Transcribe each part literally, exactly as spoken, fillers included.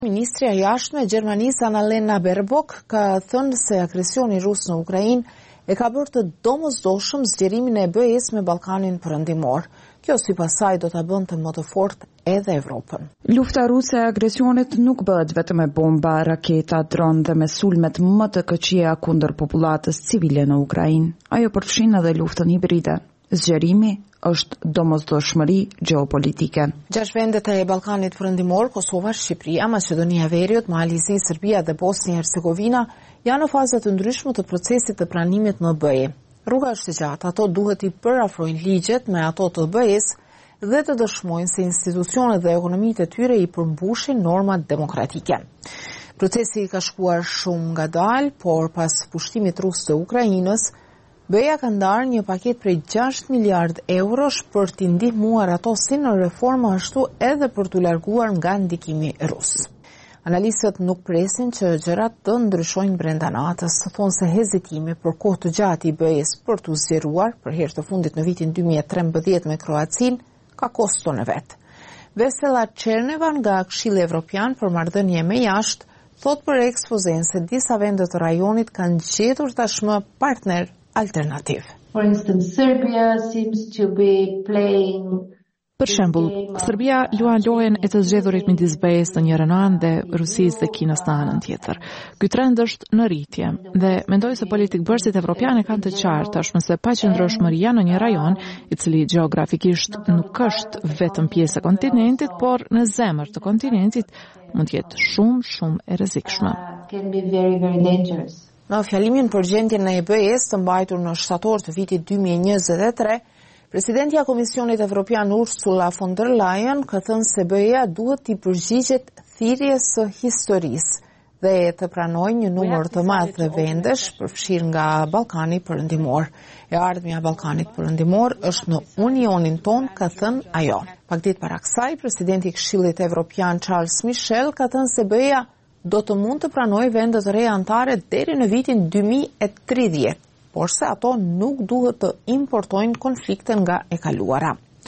Ministrja e jashtme e Gjermanisë Annalena Baerbock ka thënë se agresioni rus në Ukrainë e ka bërë të domosdoshëm zgjerimin e B E-s me Ballkanin Perëndimor. Kjo sipas saj do ta bënte më të fortë edhe Evropën. Lufta ruse e agresionit nuk bëhet vetëm me bomba, raketa, dron dhe me sulmet më të këqija kundër popullatës civile në Ukrainë. Ajo përfshin edhe luftën hibride. Zgjerimi është domosdoshmëri gjeopolitike. Gjashtë vendet e Ballkanit Perëndimor, Kosova, Shqipëria, Maqedonia e Veriut, Mali, Serbia dhe Bosnia e Hercegovina janë në faza të ndryshme të procesit të pranimit në B E. Rruga është e gjatë, ato duhet i përafrojnë ligjet me ato të B E-s dhe të dëshmojnë se institucionet dhe ekonomitë e tyre i përmbushin normat demokratike. Procesi ka shkuar shumë ngadalë, por pas pushtimit rus të Ukrainës, B E-ja ka ndarë një paket prej gjashtë miliard eurosh për t'i ndihmuar ato si në reforma ashtu edhe për t'u larguar nga ndikimi rus. Analistët nuk presin që gjërat të ndryshojnë brenda natës, thonë se hezitimi për kohë të gjatë i B E-s për t'u zgjeruar për herë të fundit në vitin dy mijë e trembëdhjetë me Kroacinë ka koston e vet. Vesela Černeva nga Këshilli Evropian për marrëdhënie me jashtë thot për ekspozen se disa vende të rajonit kanë gjetur tashmë partner alternativ. For instance, Serbia seems to be playing Për shembull, Serbia luan lojën e të zgjedhurit midis B E-s në njërin anë dhe Rusisë dhe Kinës në anën tjetër. Ky trend është në rritje dhe mendoj se politikbërësit evropianë kanë të qartë tashmë se paqëndrueshmëria në një rajon i cili gjeografikisht nuk është vetëm pjesë e kontinentit, por në zemër të kontinentit mund të jetë shumë shumë e rrezikshme. can be very very dangerous. Në fjalimin për gjendjen e B E-s të mbajtur në shtator të vitit dy mijë e njëzet e tre, Presidentja e Komisionit Evropian Ursula von der Leyen ka thënë se B E-ja duhet t'i përgjigjet thirrjes së historisë dhe të pranojë një numër të madh të vendesh përfshirë nga Ballkani Perëndimor. E ardhmja e Ballkanit Perëndimor është në unionin ton, ka thënë ajo. Pak ditë para kësaj, presidenti i Këshillit Evropian Charles Michel ka thënë se B E-ja do të mund të pranojë vende të reja anëtare deri në vitin dy mijë e tridhjetë. Por se ato nuk duhet të importojnë konflikte nga e kaluara.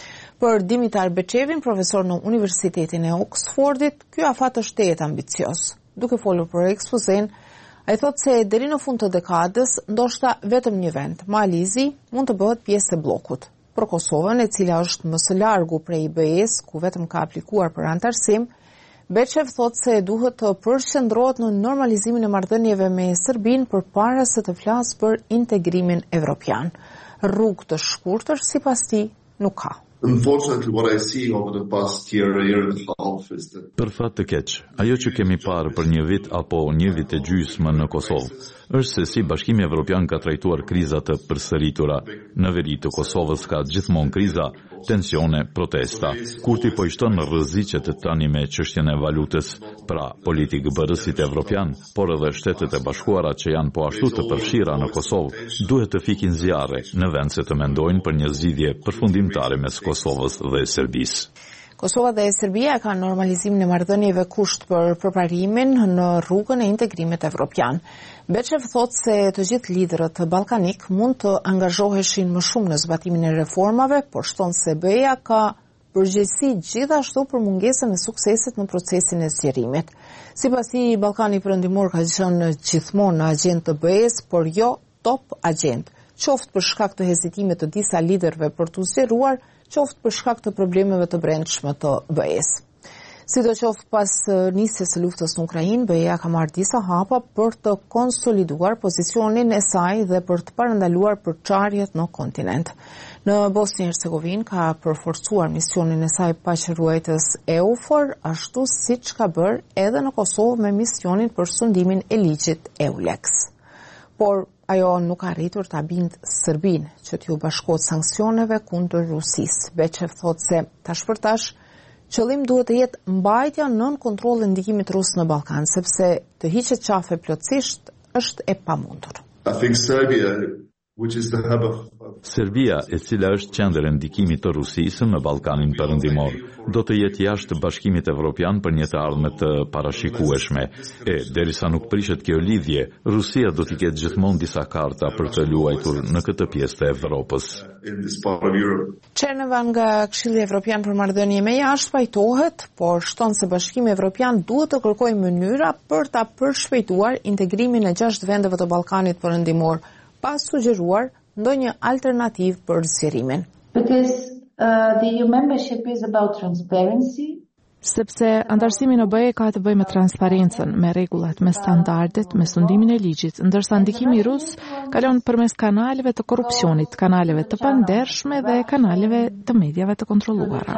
Për Dimitar Beçevin, profesor në Universitetin e Oxfordit, ky afat është tetë ambicioz. Duke folur për ekspozen, ai thotë se deri në fund të dekadës, ndoshta vetëm një vend, Malizi, mund të bëhet pjesë e bllokut. Për Kosovën, e cila është më së largu prej B E-s, ku vetëm ka aplikuar për anëtarësim, Beçev thotë se duhet të përqendrohet në normalizimin e marrëdhënieve me Serbinë përpara se të flasë për integrimin evropian. Rrugë të shkurtër sipas tij nuk ka. Unfortunately, what I see over the past year, year and a half is that Për fat të keq, ajo që kemi parë për një vit apo një vit e gjysmë në Kosovë, është se si Bashkimi Evropian ka trajtuar krizat të përsëritura. Në veri të Kosovës ka gjithmonë kriza, tensione, protesta. Kurti po i shton rreziqet të tani me çështjen e valutës, pra politikë bërësit evropian, por edhe Shtetet e Bashkuara që janë po ashtu të përfshira në Kosovë, duhet të fikin zjarre në vend se të mendojnë për një zgjidhje përfundimtare mes Kosovës dhe Serbisë. Kosova dhe Serbia kanë normalizimin e marrëdhënieve kusht për përparimin në rrugën e integrimit evropian. Beçev thotë se të gjithë liderët ballkanik mund të angazhoheshin më shumë në zbatimin e reformave, por shton se B E-ja ka përgjegjësi gjithashtu për mungesën e suksesit në procesin e zgjerimit. Sipas tij, Ballkani Perëndimor ka qenë gjithmonë në agjendë të B E-s, por jo top agjendë, qoftë për shkak të hezitimit të disa liderëve për t'u zgjeruar, qoftë për shkak të problemeve të brendshme të B E-s. Sidoqoftë pas nisjes së luftës në Ukrainë, B E-ja ka marrë disa hapa për të konsoliduar pozicionin e saj dhe për të parandaluar përçarjet në kontinent. Në Bosnjë e Hercegovinë ka përforcuar misionin e saj paqëruajtës EUFOR, ashtu siç ka bërë edhe në Kosovë me misionin për sundimin e ligjit EULEX. Por ajo nuk ka arritur ta bindë Serbinë që t'ju bashkohet sanksioneve kundër Rusisë. Beçev thotë se tash për tash qëllim duhet të jetë mbajtja nën kontroll e ndikimit rus në Ballkan, sepse të hiqet qafe plotësisht është e pamundur. I think Serbia which is the hub of Serbia, e cila është qendër e ndikimit të Rusisë në Ballkanin Perëndimor, do të jetë jashtë Bashkimit Evropian për një të ardhme të parashikueshme. E derisa nuk prishet kjo lidhje, Rusia do t'i ketë gjithmonë disa karta për të luajtur në këtë pjesë të Evropës. Çerneva nga Këshilli Evropian për marrëdhënie me jashtë pajtohet, por shton se Bashkimi Evropian duhet të kërkojë mënyra për ta përshpejtuar integrimin e gjashtë vendeve të Ballkanit Perëndimor, pa sugjeruar ndonjë alternativë për zgjerimin. Because uh, the E U membership is about transparency. Sepse antarësimi në B E ka të bëjë me transparencën, me rregullat, me standardet, me sundimin e ligjit, ndërsa ndikimi rus kalon përmes kanaleve të korrupsionit, kanaleve të pandershme dhe kanaleve të mediave të kontrolluara.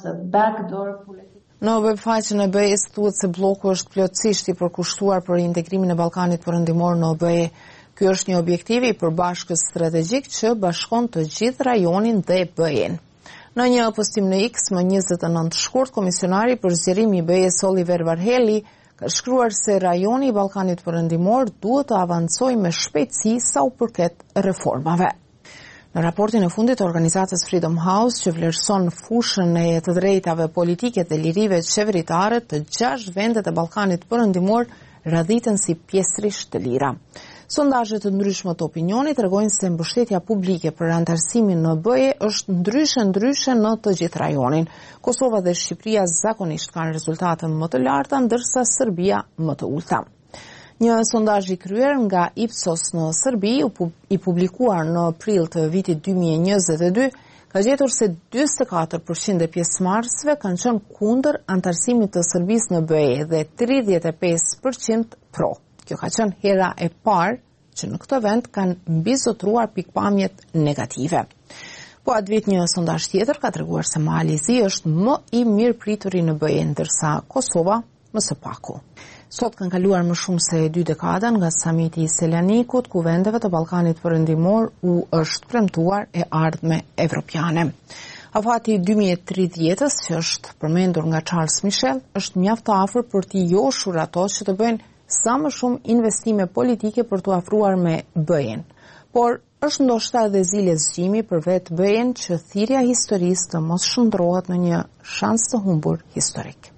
Në webfaqen e B E-s thuhet se bloku është plotësisht i përkushtuar për integrimin e Ballkanit Perëndimor në B E. Ky është një objektiv i përbashkës strategjik që bashkon të gjithë rajonin dhe B E-n. Në një postim në X më njëzet e nëntë shkurt, komisionari për zgjerim i B E-s Oliver Varhelyi ka shkruar se rajoni i Ballkanit Perëndimor duhet të avancojë me shpejtësi sa u përket reformave. Në raportin e fundit të organizatës Freedom House, që vlerëson fushën e të drejtave politike dhe lirive qeveritare, të gjashtë vendet e Ballkanit Perëndimor radhiten si pjesërisht të lira. Sondazhe të ndryshme të opinionit tregojnë se mbështetja publike për antarësimin në B E është ndryshe ndryshe në të gjithë rajonin. Kosova dhe Shqipëria zakonisht kanë rezultate më të larta, ndërsa Serbia më të ulta. Një sondazh i kryer nga Ipsos në Serbi, i publikuar në prill të vitit dy mijë e njëzet e dy, ka gjetur se njëzet e katër përqind e pjesëmarrësve kanë qenë kundër antarësimit të Serbisë në B E dhe tridhjetë e pesë përqind pro. Kjo ka qenë hera e parë që në këtë vend kanë mbizotruar pikpamjet negative. Po atë vit një sondazh tjetër ka treguar se Malizi është më i mirë prituri në B E, ndërsa Kosova më së paku. Sot kanë kaluar më shumë se dy dekada nga samiti i Selanikut, ku vendeve të Ballkanit Perëndimor u është premtuar e ardhme evropiane. Afati dy mijë e tridhjetës, që është përmendur nga Charles Michel, është mjaft afër për t'i joshur ato që të bëjnë sa më shumë investime politike për t'u afruar me B E-n. Por është ndoshta edhe zile zgjimi për vetë B E-n që thirrja historisë të mos shndrohet në një shans të humbur historik.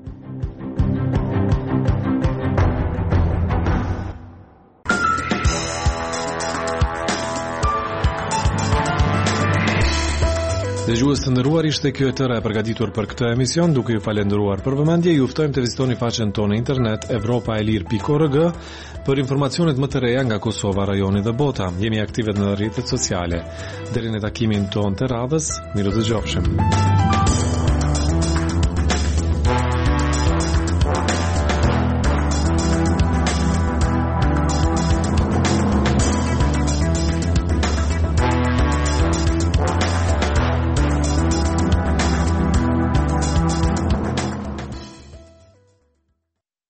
Dëgjues të nderuar, ishte kjo e tëra e përgatitur për këtë emision. Duke ju falendëruar për vëmendje, ju ftojmë të vizitoni faqen tonë internet europa e lir pikë org për informacionet më të reja nga Kosova, rajoni dhe bota. Jemi aktive në rrjetet sociale. Deri në takimin tonë të radhës, miru dëgjofshim.